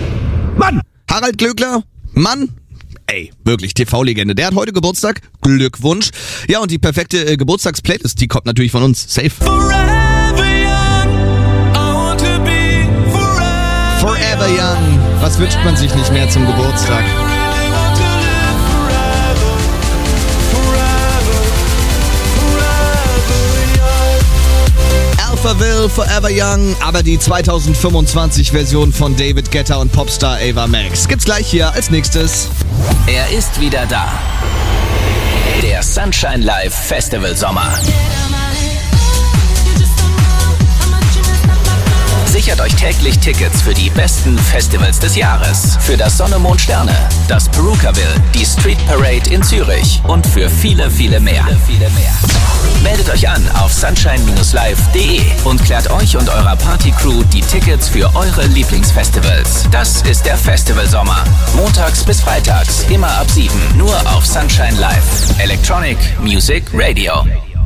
Mann! Harald Glöckler, Mann! Ey, wirklich, T V-Legende. Der hat heute Geburtstag. Glückwunsch. Ja, und die perfekte äh, Geburtstagsplaylist, die kommt natürlich von uns. Safe. Forever Young. Was wünscht man sich nicht mehr zum Geburtstag? Alphaville, Forever Young, aber die zweitausendfünfundzwanzig-Version von David Guetta und Popstar Ava Max gibt's gleich hier als nächstes. Er ist wieder da. Der Sunshine Live Festival Sommer. Sichert euch täglich Tickets für die besten Festivals des Jahres. Für das Sonne, Mond, Sterne, das Perukaville, die Street Parade in Zürich und für viele, viele mehr. Viele, viele mehr. Meldet euch an auf sunshine Bindestrich live Punkt de und klärt euch und eurer Partycrew die Tickets für eure Lieblingsfestivals. Das ist der Festival Sommer. Montags bis freitags, immer ab sieben, nur auf Sunshine Live. Electronic Music Radio.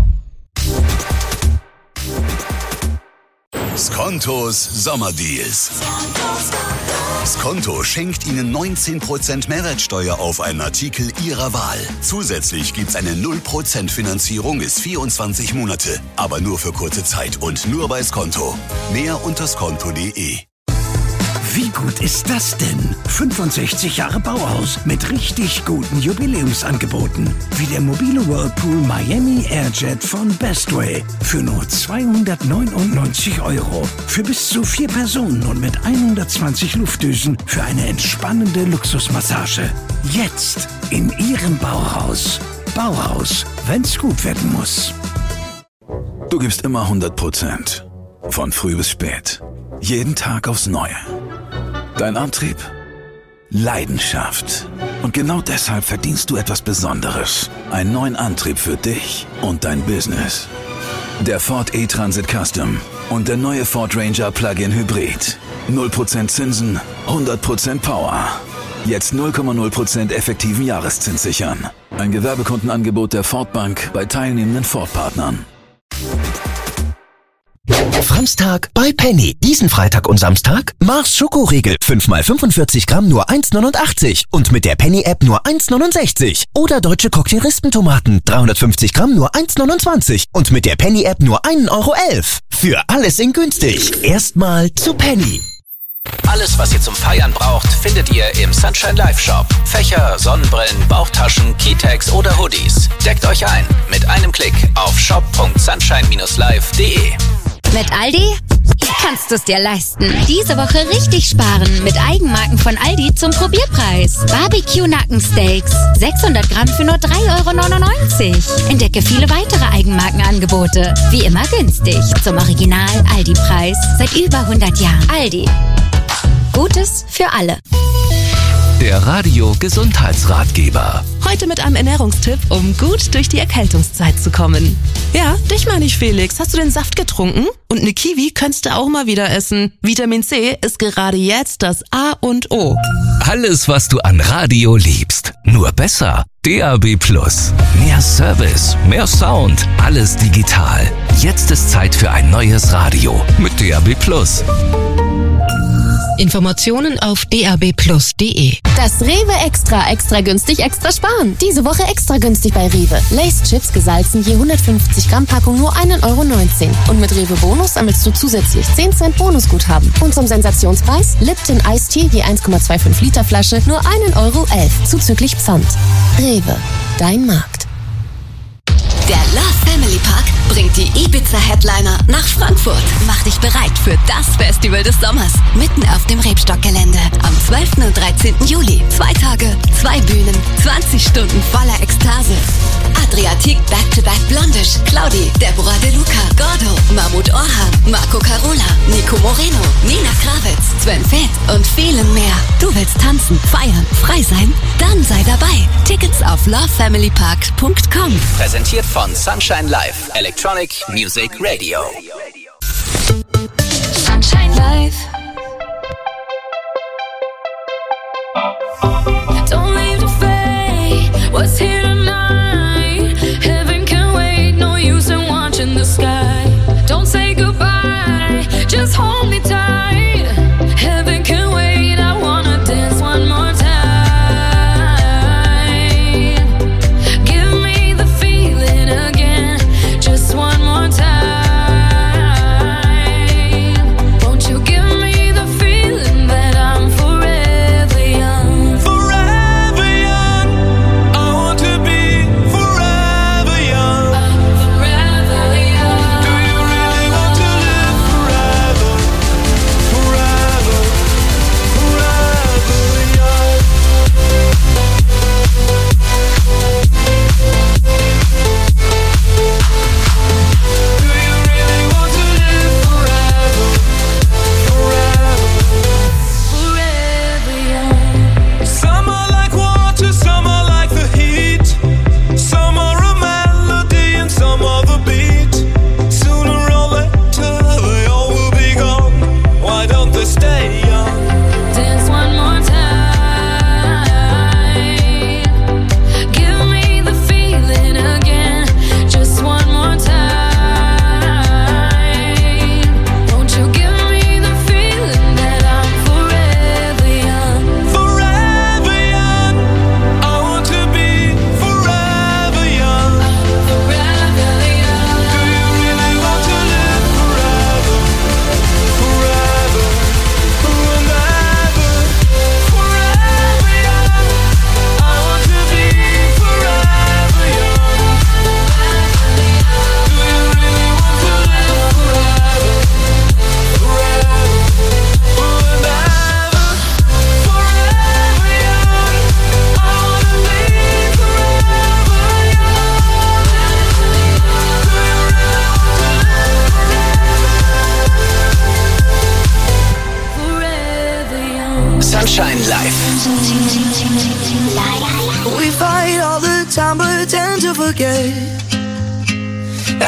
Skontos Sommerdeals. Skonto schenkt Ihnen neunzehn Prozent Mehrwertsteuer auf einen Artikel Ihrer Wahl. Zusätzlich gibt's eine null Prozent Finanzierung bis vierundzwanzig Monate. Aber nur für kurze Zeit und nur bei Skonto. Mehr unter skonto punkt de. Wie gut ist das denn? fünfundsechzig Jahre Bauhaus mit richtig guten Jubiläumsangeboten. Wie der mobile Whirlpool Miami Airjet von Bestway. Für nur zweihundertneunundneunzig Euro. Für bis zu vier Personen und mit hundertzwanzig Luftdüsen für eine entspannende Luxusmassage. Jetzt in Ihrem Bauhaus. Bauhaus, wenn's gut werden muss. Du gibst immer hundert Prozent. Von früh bis spät. Jeden Tag aufs Neue. Dein Antrieb? Leidenschaft. Und genau deshalb verdienst du etwas Besonderes. Einen neuen Antrieb für dich und dein Business. Der Ford E-Transit Custom und der neue Ford Ranger Plug-in Hybrid. null Prozent Zinsen, hundert Prozent Power. Jetzt null Komma null Prozent effektiven Jahreszins sichern. Ein Gewerbekundenangebot der Ford Bank bei teilnehmenden Ford-Partnern. Franztag bei Penny. Diesen Freitag und Samstag Mars Schokoriegel. fünf mal fünfundvierzig Gramm nur eins neunundachtzig. Und mit der Penny-App nur eins neunundsechzig. Oder deutsche Cocktailrispentomaten. dreihundertfünfzig Gramm nur eins neunundzwanzig. Und mit der Penny-App nur ein Euro elf. Für alles in günstig. Erstmal zu Penny. Alles, was ihr zum Feiern braucht, findet ihr im Sunshine Live Shop. Fächer, Sonnenbrillen, Bauchtaschen, Keytags oder Hoodies. Deckt euch ein mit einem Klick auf shop punkt sunshine Bindestrich live punkt de. Mit Aldi kannst du es dir leisten. Diese Woche richtig sparen mit Eigenmarken von Aldi zum Probierpreis. Barbecue-Nackensteaks, sechshundert Gramm für nur drei Euro neunundneunzig. Entdecke viele weitere Eigenmarkenangebote. Wie immer günstig. Zum Original Aldi-Preis. Seit über hundert Jahren. Aldi. Gutes für alle. Der Radio-Gesundheitsratgeber. Heute mit einem Ernährungstipp, um gut durch die Erkältungszeit zu kommen. Ja, dich meine ich, Felix. Hast du den Saft getrunken? Und eine Kiwi könntest du auch mal wieder essen. Vitamin C ist gerade jetzt das A und O. Alles, was du an Radio liebst. Nur besser. D A B Plus. Mehr Service, mehr Sound, alles digital. Jetzt ist Zeit für ein neues Radio mit D A B Plus. Informationen auf d a b plus punkt de. Das Rewe Extra, extra günstig, extra sparen. Diese Woche extra günstig bei Rewe. Lay's Chips gesalzen, je hundertfünfzig Gramm Packung nur ein Euro neunzehn. Und mit Rewe Bonus sammelst du zusätzlich zehn Cent Bonusguthaben. Und zum Sensationspreis Lipton Ice Tea, je eins Komma fünfundzwanzig Liter Flasche, nur ein Euro elf, zuzüglich Pfand. Rewe, dein Markt. Der Love Family Park bringt die Ibiza-Headliner nach Frankfurt. Mach dich bereit für das Festival des Sommers. Mitten auf dem Rebstock-Gelände. Am zwölften und dreizehnten Juli. Zwei Tage, zwei Bühnen, zwanzig Stunden voller Ekstase. Adriatic Back-to-Back Blondish, Claudi, Deborah De Luca, Gordo, Mahmoud Orhan, Marco Carola, Nico Moreno, Nina Kravitz, Sven Feth und vielen mehr. Du willst tanzen, feiern, frei sein? Dann sei dabei. Tickets auf love family park punkt com. Präsentiert von Sunshine Live, Electronic Music Radio. Sunshine Live. Don't leave the fade. What's here tonight? Heaven can wait. No use in watching the sky. Don't say goodbye. Just hold me tight. Heaven can wait. I wanna dance one more time. Give me the feeling again. Just one more time. Won't you give me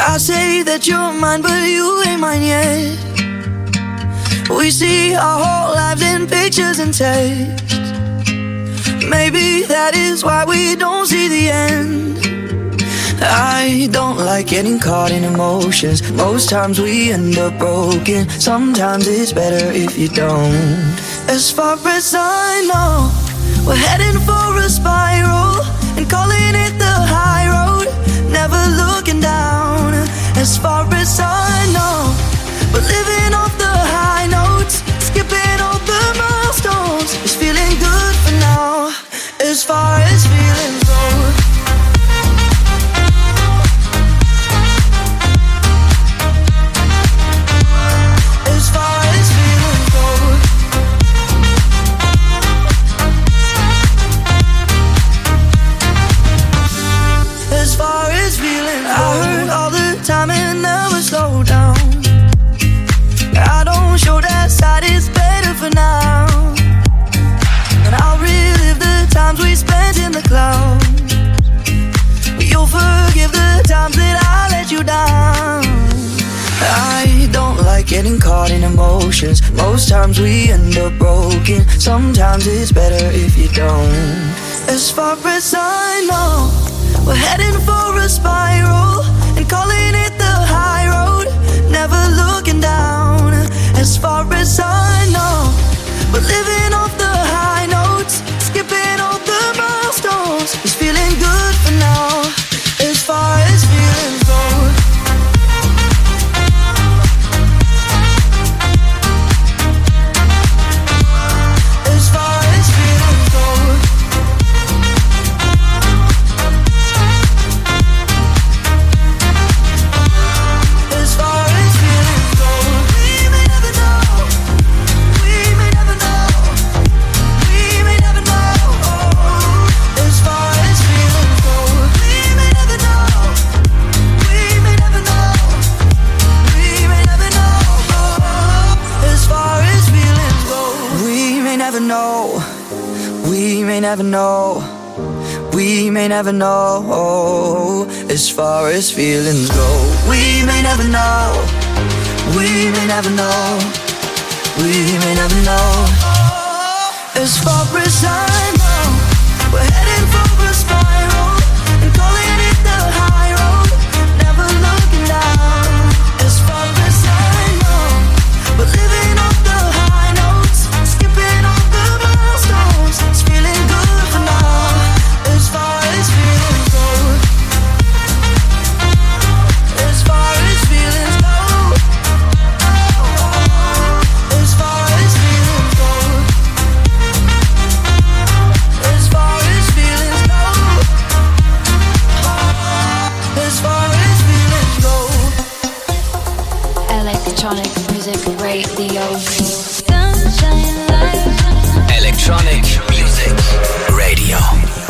I say that you're mine, but you ain't mine yet. We see our whole lives in pictures and text. Maybe that is why we don't see the end. I don't like getting caught in emotions. Most times we end up broken. Sometimes it's better if you don't. As far as I know, we're heading for a spiral and calling it the high road, never looking down. As far as I know, we're living off the high notes, skipping all the milestones. It's feeling good for now, as far as feelings go. As far as feelings go. As far as feelings go. I heard all the time and never slow down. I don't show that side, it's better for now. And I'll relive the times we spent in the clouds. You'll forgive the times that I let you down. I don't like getting caught in emotions. Most times we end up broken. Sometimes it's better if you don't. As far as I know, we're heading for a spiral and calling it the high road, never looking down. As far as I know, we're living off the high notes, skipping all the milestones. It's feeling good for now, as far as feelings go. As far as feelings go. As far as feelings go. We may never know. We may never know. We may never know. As far as feelings go. We may never know. We may never know. We may never know. As far as feelings go. We may never know. We may never know. We may never know. As far as feelings go. We may never know. We may never know. We may never know. As far as I know, we're heading for a spiral and calling it the high road, never looking down. As far as I know, we're living off the high notes, skipping all the milestones. It's feeling good for now. As far as feelings go. As far as feelings go. As far as feelings go. As far as feelings go. As far as feelings go. Electronic music radio. Sunshine light. Electronic Music Radio.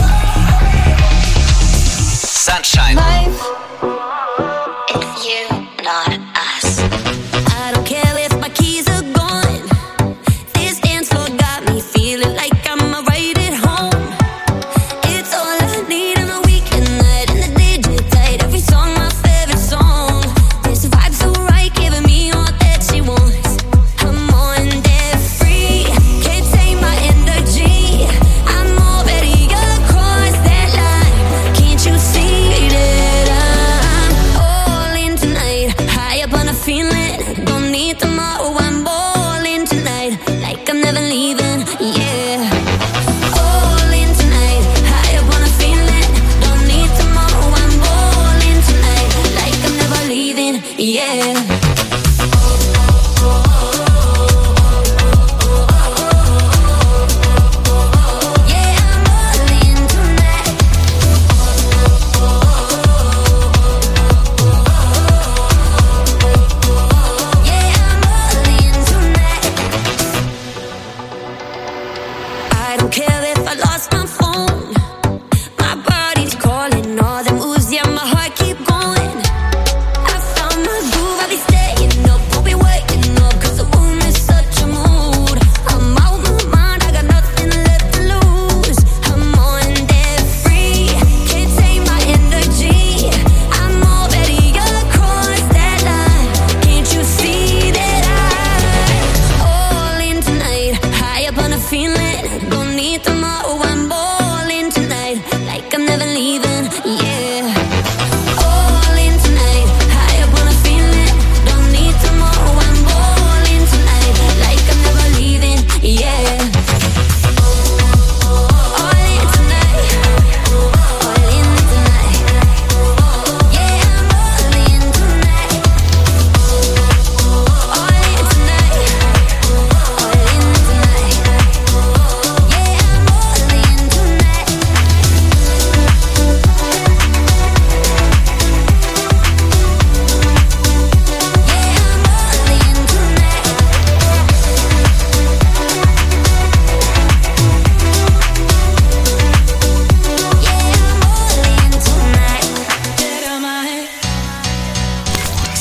Sunshine. Life. It's you, not us. I don't care if my keys are gone. This dance floor got me feeling like I'm right at home. It's all I need on a weekend night in the D J tight. Every song my favorite song. This vibe so right, giving me all that she wants. I'm on that free, can't take my energy. I'm already across that line. Can't you see that I'm all in tonight? High up on a feeling, don't need tomorrow. I'm all in tonight, like I'm never leaving. Yeah, all in tonight. High up on a feeling, don't need tomorrow. I'm all in tonight, like I'm never leaving. Yeah. I don't care if I lost my phone. My body's calling all the moves, yeah, my heart keep going. I found my groove, I'll be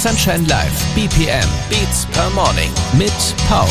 Sunshine Live, B P M, Beats per Morning mit Paul.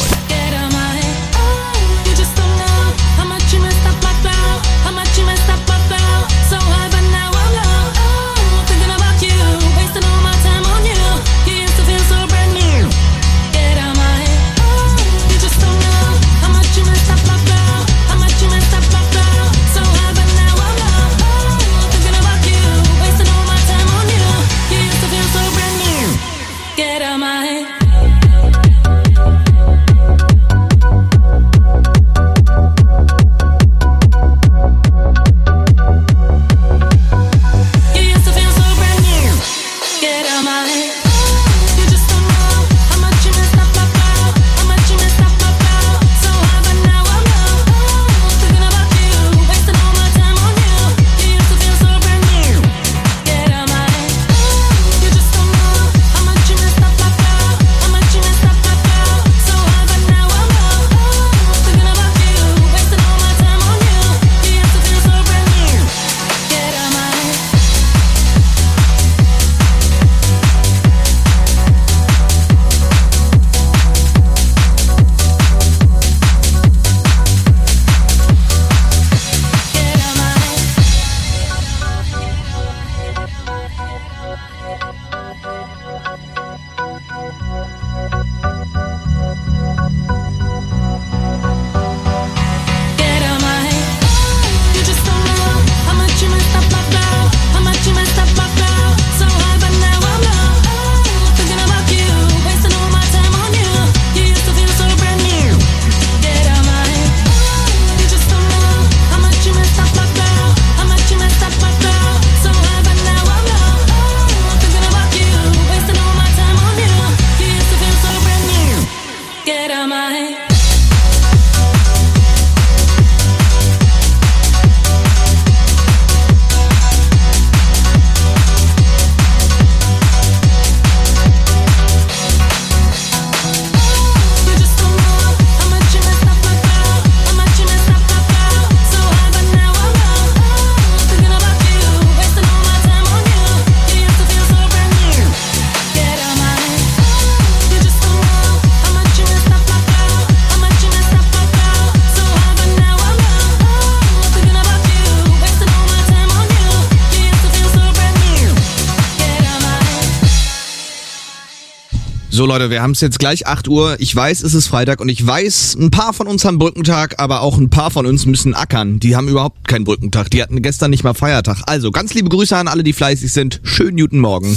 So Leute, wir haben es jetzt gleich acht Uhr. Ich weiß, es ist Freitag und ich weiß, ein paar von uns haben Brückentag, aber auch ein paar von uns müssen ackern. Die haben überhaupt keinen Brückentag. Die hatten gestern nicht mal Feiertag. Also ganz liebe Grüße an alle, die fleißig sind. Schönen guten Morgen.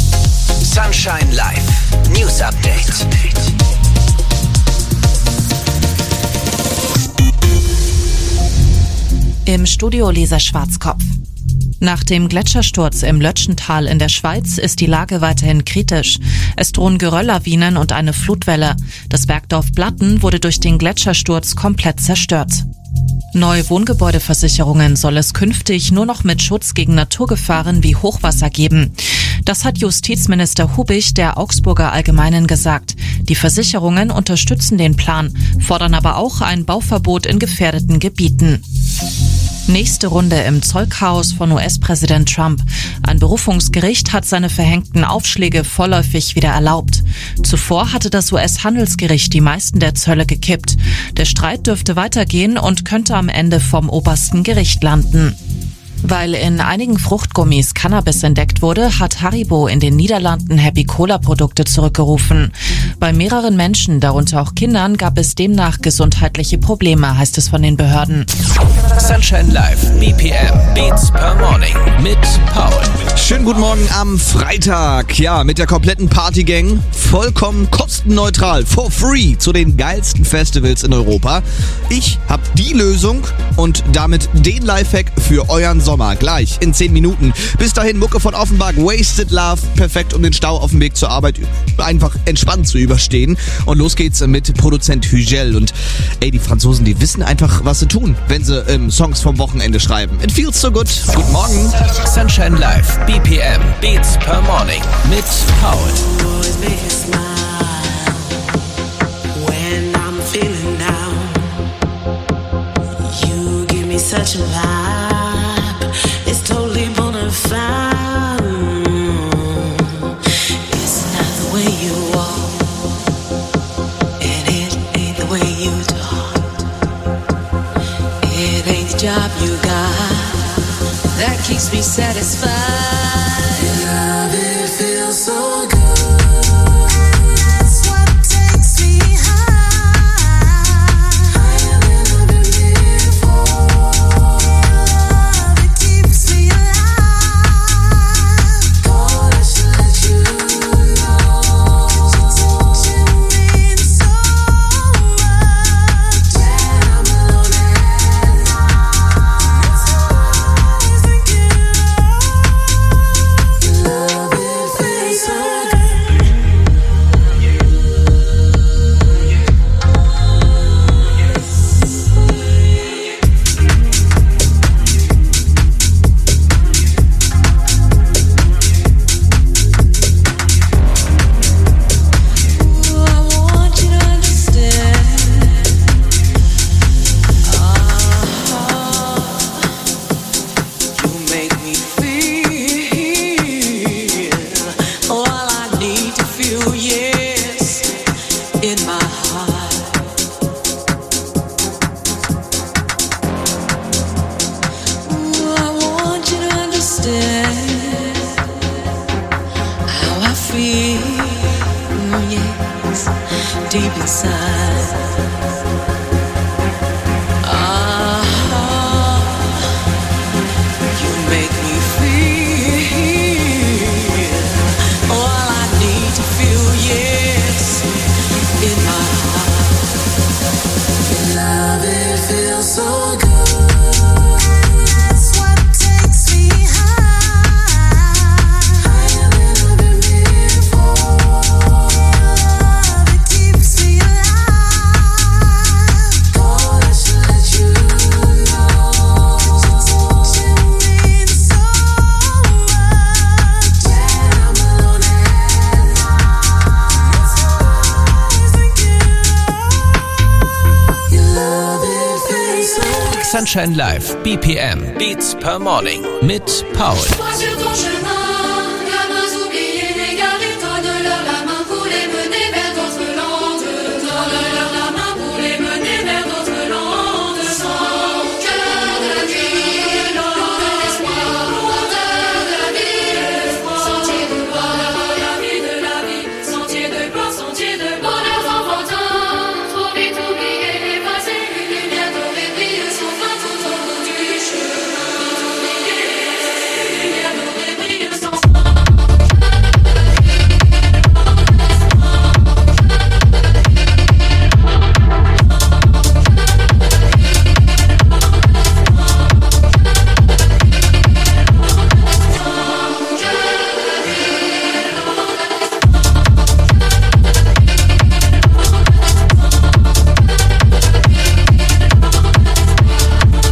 Sunshine Live, News Update. Im Studio Lisa Schwarzkopf. Nach dem Gletschersturz im Lötschental in der Schweiz ist die Lage weiterhin kritisch. Es drohen Gerölllawinen und eine Flutwelle. Das Bergdorf Blatten wurde durch den Gletschersturz komplett zerstört. Neue Wohngebäudeversicherungen soll es künftig nur noch mit Schutz gegen Naturgefahren wie Hochwasser geben. Das hat Justizminister Hubich der Augsburger Allgemeinen gesagt. Die Versicherungen unterstützen den Plan, fordern aber auch ein Bauverbot in gefährdeten Gebieten. Nächste Runde im Zollchaos von U S-Präsident Trump. Ein Berufungsgericht hat seine verhängten Aufschläge vorläufig wieder erlaubt. Zuvor hatte das U S-Handelsgericht die meisten der Zölle gekippt. Der Streit dürfte weitergehen und könnte am Ende vom obersten Gericht landen. Weil in einigen Fruchtgummis Cannabis entdeckt wurde, hat Haribo in den Niederlanden Happy-Cola-Produkte zurückgerufen. Bei mehreren Menschen, darunter auch Kindern, gab es demnach gesundheitliche Probleme, heißt es von den Behörden. Sunshine Live, B P M, Beats per Morning mit Paul. Schönen guten Morgen am Freitag. Ja, mit der kompletten Partygang. Vollkommen kostenneutral, for free, zu den geilsten Festivals in Europa. Ich habe die Lösung und damit den Lifehack für euren Sommer. Gleich in zehn Minuten. Bis dahin Mucke von Offenbach, Wasted Love. Perfekt, um den Stau auf dem Weg zur Arbeit einfach entspannt zu überstehen. Und los geht's mit Produzent Hügel. Und ey, die Franzosen, die wissen einfach, was sie tun, wenn sie ähm, Songs vom Wochenende schreiben. It feels so good. Guten Morgen. Sunshine Live, B P M, Beats per Morning mit Paul. Such a vibe, it's totally bona fide. It's not the makes me satisfied. Love, it feels so good. Sunshine Live, B P M, Beats per Morning mit Paul.